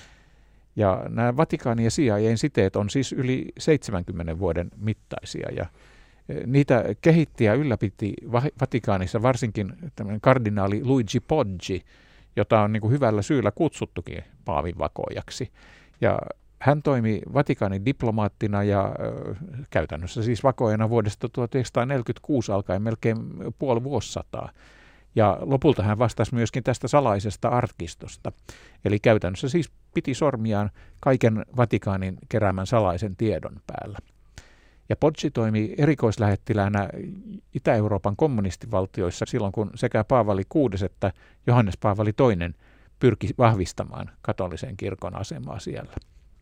Ja nämä Vatikaanin ja C I A:n siteet on siis yli seitsemänkymmenen vuoden mittaisia ja niitä kehitti ja ylläpiti Vatikaanissa varsinkin tämmöinen kardinaali Luigi Poggi, jota on niin kuin hyvällä syyllä kutsuttukin paavin vakojaksi. Ja hän toimi Vatikaanin diplomaattina ja ö, käytännössä siis vakoajana vuodesta tuhatyhdeksänsataaneljäkymmentäkuusi alkaen melkein puoli vuosisataa. Ja lopulta hän vastasi myöskin tästä salaisesta arkistosta. Eli käytännössä siis piti sormiaan kaiken Vatikaanin keräämän salaisen tiedon päällä. Ja Poggi toimi erikoislähettiläänä Itä-Euroopan kommunistivaltioissa silloin, kun sekä Paavali kuudes että Johannes Paavali toinen pyrki vahvistamaan katolisen kirkon asemaa siellä.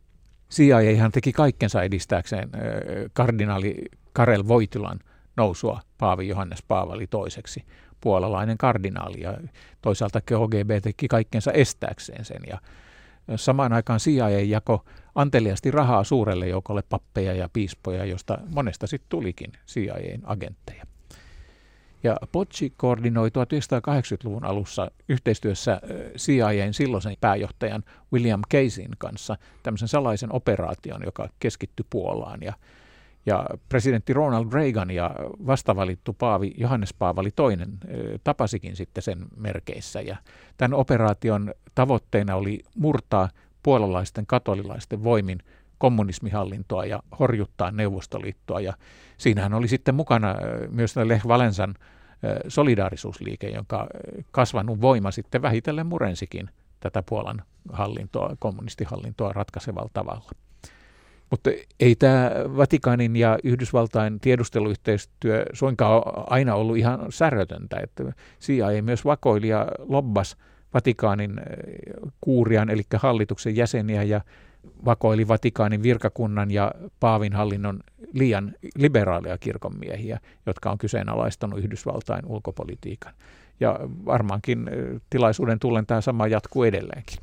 C I A:han teki kaikkensa edistääkseen kardinaali Karel Wojtylan nousua paavi Johannes Paavali toiseksi, puolalainen kardinaali, ja toisaalta K G B teki kaikkensa estääkseen sen. Ja samaan aikaan C I A jako anteliasti rahaa suurelle joukolle pappeja ja piispoja, josta monesta sitten tulikin C I A:n agentteja. Ja Poggi koordinoi tuhatyhdeksänsataakahdeksankymmentäluvun alussa yhteistyössä C I A:n silloisen pääjohtajan William Caseyn kanssa tämmöisen salaisen operaation, joka keskittyi Puolaan. Ja, ja presidentti Ronald Reagan ja vastavalittu paavi Johannes Paavali toinen tapasikin sitten sen merkeissä. Ja tämän operaation tavoitteena oli murtaa puolalaisten katolilaisten voimin kommunismihallintoa ja horjuttaa Neuvostoliittoa. Ja siinähän oli sitten mukana myös Lech Walensan solidaarisuusliike, jonka kasvanut voima sitten vähitellen murensikin tätä Puolan hallintoa, kommunistihallintoa ratkaisevalla tavalla. Mutta ei tämä Vatikaanin ja Yhdysvaltain tiedusteluyhteistyö suinkaan aina ollut ihan särötöntä. Että C I A myös vakoili ja lobbasi Vatikaanin kuurian, eli hallituksen jäseniä, ja vakoili Vatikaanin virkakunnan ja paavin hallinnon liian liberaaleja kirkonmiehiä, jotka on kyseenalaistanut Yhdysvaltain ulkopolitiikan. Ja varmaankin tilaisuuden tullen tämä sama jatkuu edelleenkin.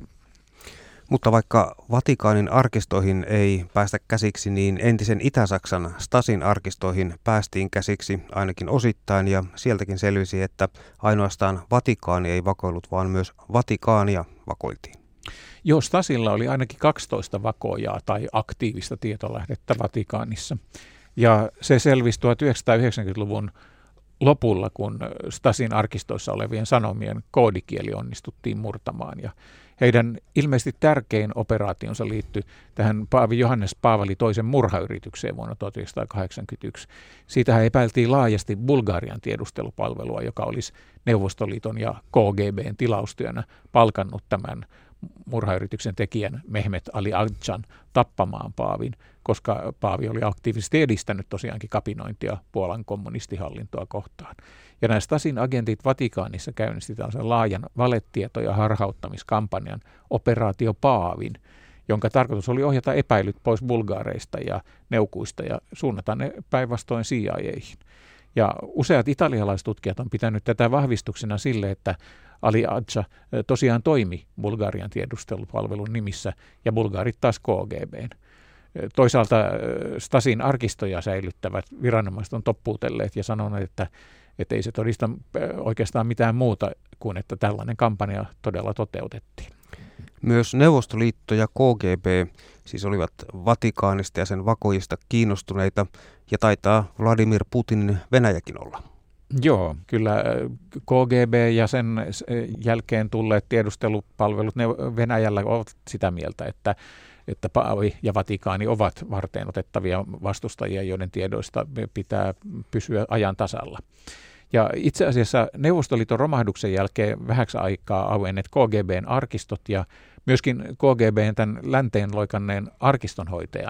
Mutta vaikka Vatikaanin arkistoihin ei päästä käsiksi, niin entisen Itä-Saksan Stasin arkistoihin päästiin käsiksi ainakin osittain, ja sieltäkin selvisi, että ainoastaan Vatikaani ei vakoillut, vaan myös Vatikaania vakoiltiin. Joo, Stasilla oli ainakin kaksitoista vakoojaa tai aktiivista tietolähdettä Vatikaanissa. Ja se selvisi tuhatyhdeksänsataayhdeksänkymmentäluvun lopulla, kun Stasin arkistoissa olevien sanomien koodikieli onnistuttiin murtamaan. Ja heidän ilmeisesti tärkein operaationsa liittyi tähän paavi Johannes Paavali toisen murhayritykseen vuonna tuhatyhdeksänsataakahdeksankymmentäyksi. Siitähän epäiltiin laajasti Bulgarian tiedustelupalvelua, joka olisi Neuvostoliiton ja K G B:n tilaustyönä palkannut tämän murhayrityksen tekijän Mehmet Ali Agcan tappamaan paavin, koska paavi oli aktiivisesti edistänyt tosiaankin kapinointia Puolan kommunistihallintoa kohtaan. Ja nämä Stasin agentit Vatikaanissa käynnisti tällaisen laajan valetieto- ja harhauttamiskampanjan Operaatio Paavin, jonka tarkoitus oli ohjata epäilyt pois bulgaareista ja neukuista ja suunnata ne päinvastoin C I A:ihin. Ja useat italialaistutkijat on pitänyt tätä vahvistuksena sille, että Ali Agca tosiaan toimi Bulgarian tiedustelupalvelun nimissä ja bulgaarit taas K G B:n. Toisaalta Stasin arkistoja säilyttävät viranomaiset on toppuutelleet ja sanoneet, että, että ei se todista oikeastaan mitään muuta kuin että tällainen kampanja todella toteutettiin. Myös Neuvostoliitto ja K G B siis olivat Vatikaanista ja sen vakoijista kiinnostuneita, ja taitaa Vladimir Putinin Venäjäkin olla. Joo, kyllä K G B ja sen jälkeen tulleet tiedustelupalvelut Venäjällä ovat sitä mieltä, että, että paavi ja Vatikaani ovat varteenotettavia vastustajia, joiden tiedoista pitää pysyä ajan tasalla. Ja itse asiassa Neuvostoliiton romahduksen jälkeen vähäksi aikaa auenneet K G B:n arkistot ja myöskin K G B:n tämän länteen loikanneen arkistonhoitajan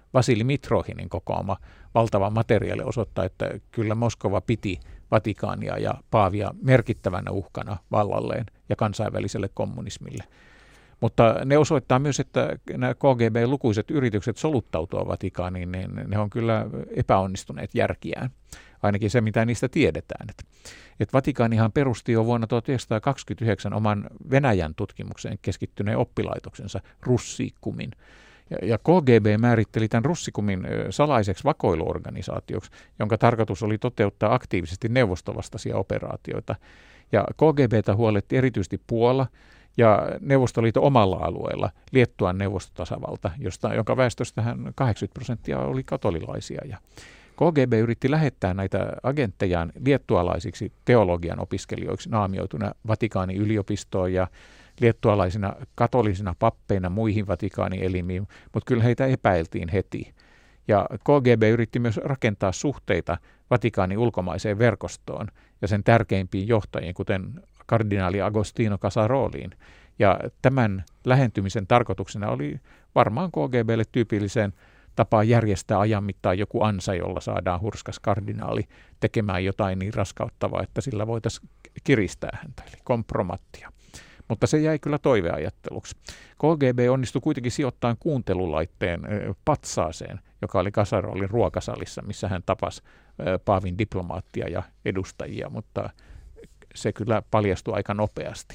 Vasili Mitrohinin kokoama valtava materiaali osoittaa, että kyllä Moskova piti Vatikaania ja paavia merkittävänä uhkana vallalleen ja kansainväliselle kommunismille. Mutta ne osoittaa myös, että nämä K G B-lukuiset yritykset soluttautua Vatikaaniin, niin ne on kyllä epäonnistuneet järkiään. Ainakin se, mitä niistä tiedetään. Et, et Vatikaanihan perusti jo vuonna tuhatyhdeksänsataakaksikymmentäyhdeksän oman Venäjän tutkimukseen keskittyneen oppilaitoksensa Russikumin. Ja, ja K G B määritteli tämän Russikumin salaiseksi vakoiluorganisaatioksi, jonka tarkoitus oli toteuttaa aktiivisesti neuvostovastaisia operaatioita. Ja K G B:tä huoletti erityisesti Puola ja Neuvostoliiton omalla alueella Liettuan neuvostotasavalta, josta, jonka väestöstähän kahdeksankymmentä prosenttia oli katolilaisia. Ja K G B yritti lähettää näitä agenttejaan liettualaisiksi teologian opiskelijoiksi naamioituna Vatikaanin yliopistoon ja liettualaisina katolisina pappeina muihin Vatikaanielimiin, mutta kyllä heitä epäiltiin heti. Ja K G B yritti myös rakentaa suhteita Vatikaanin ulkomaiseen verkostoon ja sen tärkeimpiin johtajiin, kuten kardinaali Agostino Casaroliin. Ja tämän lähentymisen tarkoituksena oli varmaan K G B:lle tyypilliseen tapaa järjestää ajan mittaan joku ansa, jolla saadaan hurskas kardinaali tekemään jotain niin raskauttavaa, että sillä voitaisiin kiristää häntä, eli kompromattia. Mutta se jäi kyllä toiveajatteluksi. K G B onnistui kuitenkin sijoittamaan kuuntelulaitteen patsaaseen, joka oli Casarolin ruokasalissa, missä hän tapasi paavin diplomaattia ja edustajia, mutta se kyllä paljastui aika nopeasti.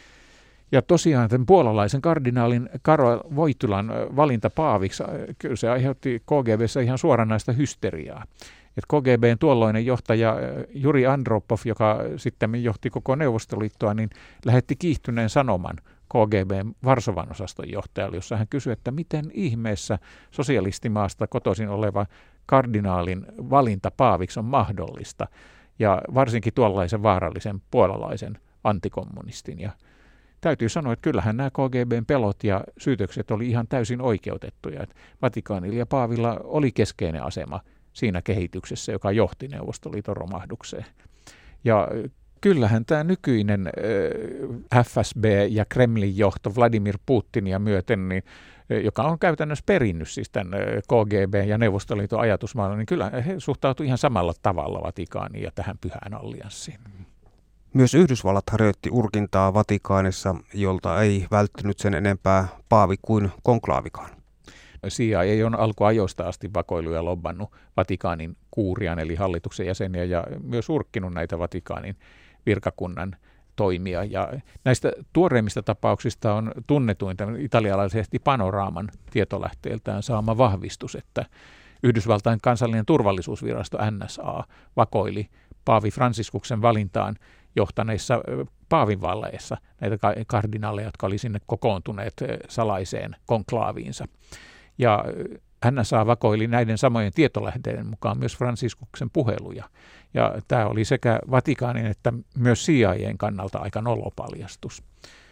Ja tosiaan tämän puolalaisen kardinaalin Karol Wojtylan valinta paaviksi, kyllä se aiheutti K G B:ssä ihan suoranaista hysteriaa. Et K G B:n tuolloinen johtaja Juri Andropov, joka sitten johti koko Neuvostoliittoa, niin lähetti kiihtyneen sanoman K G B:n Varsovan osaston johtajalle, jossa hän kysyi, että miten ihmeessä sosialistimaasta kotoisin oleva kardinaalin valinta paaviksi on mahdollista, ja varsinkin tuollaisen vaarallisen puolalaisen antikommunistin. Ja täytyy sanoa, että kyllähän nämä K G B:n pelot ja syytökset oli ihan täysin oikeutettuja. Että Vatikaanilla ja paavilla oli keskeinen asema siinä kehityksessä, joka johti Neuvostoliiton romahdukseen. Ja kyllähän tämä nykyinen F S B ja Kremlin johto Vladimir Putinia myöten, niin, joka on käytännössä perinnyt siis tämän K G B ja Neuvostoliiton ajatusmaailman, niin kyllä he suhtautuivat ihan samalla tavalla Vatikaaniin ja tähän pyhään allianssiin. Myös Yhdysvallat harjoitti urkintaa Vatikaanissa, jolta ei välttynyt sen enempää paavi kuin konklaavikaan. C I A on alkuajoista asti vakoillut ja lobbannut Vatikaanin kuurian eli hallituksen jäseniä ja myös urkkinut näitä Vatikaanin virkakunnan toimia. Ja näistä tuoreimmista tapauksista on tunnetuin italialaisesti Panoraaman tietolähteeltään saama vahvistus, että Yhdysvaltain kansallinen turvallisuusvirasto N S A vakoili paavi Fransiskuksen valintaan johtaneissa paavinvalleissa näitä kardinaaleja, jotka oli sinne kokoontuneet salaiseen konklaaviinsa. Ja N S A vakoili näiden samojen tietolähteiden mukaan myös Fransiskuksen puheluja. Ja tämä oli sekä Vatikaanin että myös C I A:n kannalta aika nolopaljastus.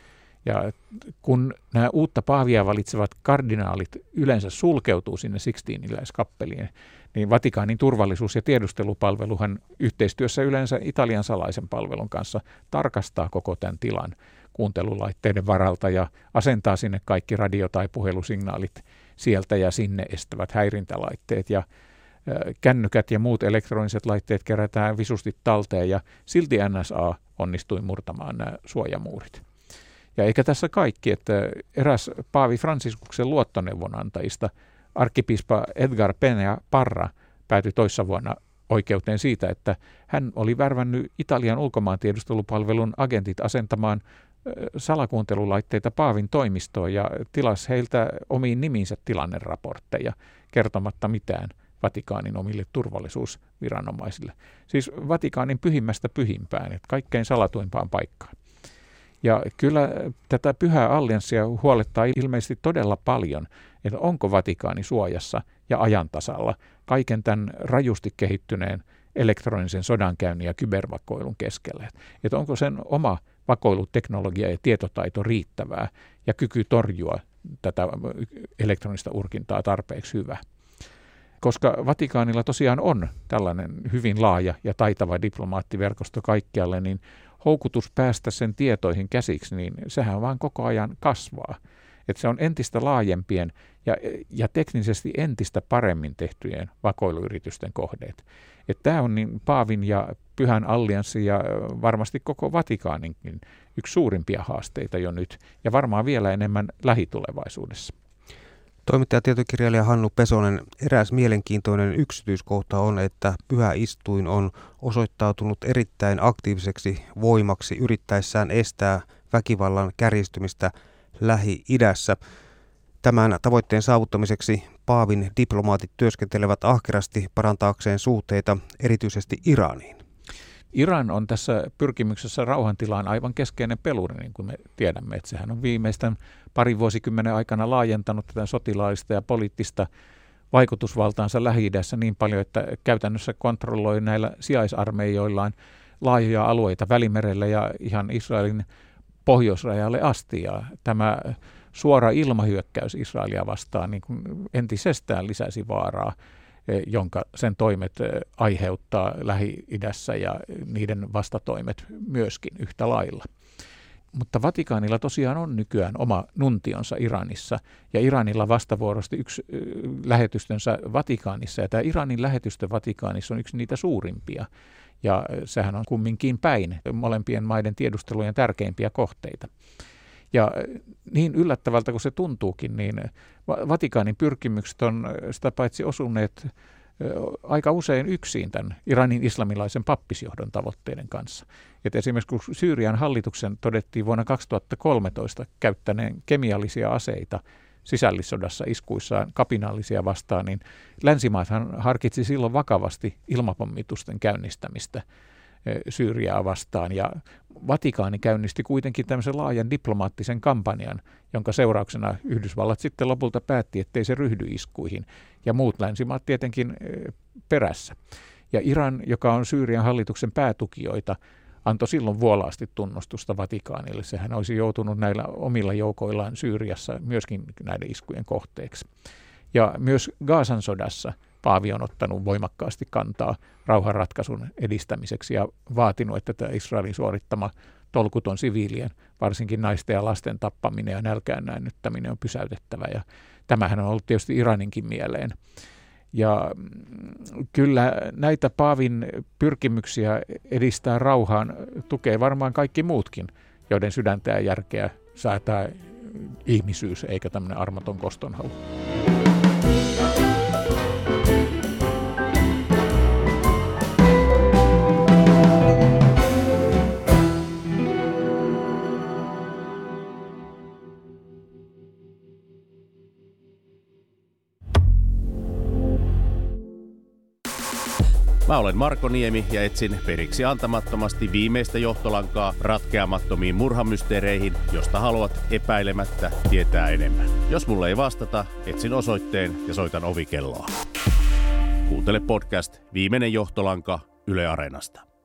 Ja kun nämä uutta paavia valitsevat kardinaalit yleensä sulkeutuu sinne Sixtiiniläiskappeliin, niin Vatikaanin turvallisuus- ja tiedustelupalveluhan yhteistyössä yleensä Italian salaisen palvelun kanssa tarkastaa koko tämän tilan kuuntelulaitteiden varalta ja asentaa sinne kaikki radio- tai puhelusignaalit sieltä ja sinne estävät häirintälaitteet ja kännykät ja muut elektroniset laitteet kerätään visusti talteen ja silti N S A onnistui murtamaan nämä suojamuurit. Ja eikä tässä kaikki, että eräs paavi Fransiskuksen luottoneuvonantajista, arkkipiispa Edgar Peña Parra, päätyi toissa vuonna oikeuteen siitä, että hän oli värvännyt Italian ulkomaantiedustelupalvelun agentit asentamaan salakuuntelulaitteita paavin toimistoon ja tilasi heiltä omiin nimiinsä tilanneraportteja kertomatta mitään Vatikaanin omille turvallisuusviranomaisille. Siis Vatikaanin pyhimmästä pyhimpään, että kaikkein salatuimpaan paikkaan. Ja kyllä tätä pyhää allianssia huolettaa ilmeisesti todella paljon, että onko Vatikaani suojassa ja ajantasalla kaiken tämän rajusti kehittyneen elektronisen sodankäynnin ja kybervakoilun keskellä. Että onko sen oma vakoiluteknologia ja tietotaito riittävää ja kyky torjua tätä elektronista urkintaa tarpeeksi hyvä. Koska Vatikaanilla tosiaan on tällainen hyvin laaja ja taitava diplomaattiverkosto kaikkialle, niin houkutus päästä sen tietoihin käsiksi, niin sehän vaan koko ajan kasvaa. Että se on entistä laajempien ja, ja teknisesti entistä paremmin tehtyjen vakoiluyritysten kohdeet. Että tämä on niin Paavin ja Pyhän Allianssin ja varmasti koko Vatikaaninkin yksi suurimpia haasteita jo nyt ja varmaan vielä enemmän lähitulevaisuudessa. Toimittaja tietokirjailija Hannu Pesonen, eräs mielenkiintoinen yksityiskohta on, että Pyhä Istuin on osoittautunut erittäin aktiiviseksi voimaksi yrittäessään estää väkivallan kärjistymistä Lähi-idässä. Tämän tavoitteen saavuttamiseksi Paavin diplomaatit työskentelevät ahkerasti parantaakseen suhteita erityisesti Iraniin. Iran on tässä pyrkimyksessä rauhantilaan aivan keskeinen peluri, niin kuin me tiedämme, että sehän on viimeisten parin vuosikymmenen aikana laajentanut tätä sotilaallista ja poliittista vaikutusvaltaansa Lähi-idässä niin paljon, että käytännössä kontrolloi näillä sijaisarmeijoillaan laajoja alueita Välimerellä ja ihan Israelin pohjoisrajalle asti. Ja tämä suora ilmahyökkäys Israelia vastaan niin kuin entisestään lisäsi vaaraa, jonka sen toimet aiheuttaa Lähi-idässä ja niiden vastatoimet myöskin yhtä lailla. Mutta Vatikaanilla tosiaan on nykyään oma nuntionsa Iranissa ja Iranilla vastavuorosti yksi lähetystönsä Vatikaanissa. Ja tämä Iranin lähetystö Vatikaanissa on yksi niitä suurimpia ja sehän on kumminkin päin molempien maiden tiedustelujen tärkeimpiä kohteita. Ja niin yllättävältä kuin se tuntuukin, niin Vatikaanin pyrkimykset on sitä paitsi osuneet aika usein yksin tämän Iranin islamilaisen pappisjohdon tavoitteiden kanssa. Et esimerkiksi kun Syyrian hallituksen todettiin vuonna kaksituhattakolmetoista käyttäneen kemiallisia aseita sisällissodassa iskuissaan kapinallisia vastaan, niin länsimaathan harkitsi silloin vakavasti ilmapommitusten käynnistämistä Syyriaa vastaan, ja Vatikaani käynnisti kuitenkin tämmöisen laajan diplomaattisen kampanjan, jonka seurauksena Yhdysvallat sitten lopulta päätti, ettei se ryhdy iskuihin, ja muut länsimaat tietenkin perässä. Ja Iran, joka on Syyrian hallituksen päätukijoita, antoi silloin vuolaasti tunnustusta Vatikaanille. Sehän olisi joutunut näillä omilla joukoillaan Syyriassa myöskin näiden iskujen kohteeksi. Ja myös Gazan sodassa Paavi on ottanut voimakkaasti kantaa rauhanratkaisun edistämiseksi ja vaatinut, että tämä Israelin suorittama tolkuton siviilien, varsinkin naisten ja lasten tappaminen ja nälkään näännyttäminen on pysäytettävä. Ja tämähän on ollut tietysti Iraninkin mieleen. Ja kyllä näitä Paavin pyrkimyksiä edistää rauhaan tukee varmaan kaikki muutkin, joiden sydäntä ja järkeä säätää ihmisyys eikä tämmöinen armoton kostonhalu. Mä olen Marko Niemi ja etsin periksi antamattomasti viimeistä johtolankaa ratkeamattomiin murhamysteereihin, josta haluat epäilemättä tietää enemmän. Jos mulle ei vastata, etsin osoitteen ja soitan ovikelloa. Kuuntele podcast Viimeinen johtolanka Yle Areenasta.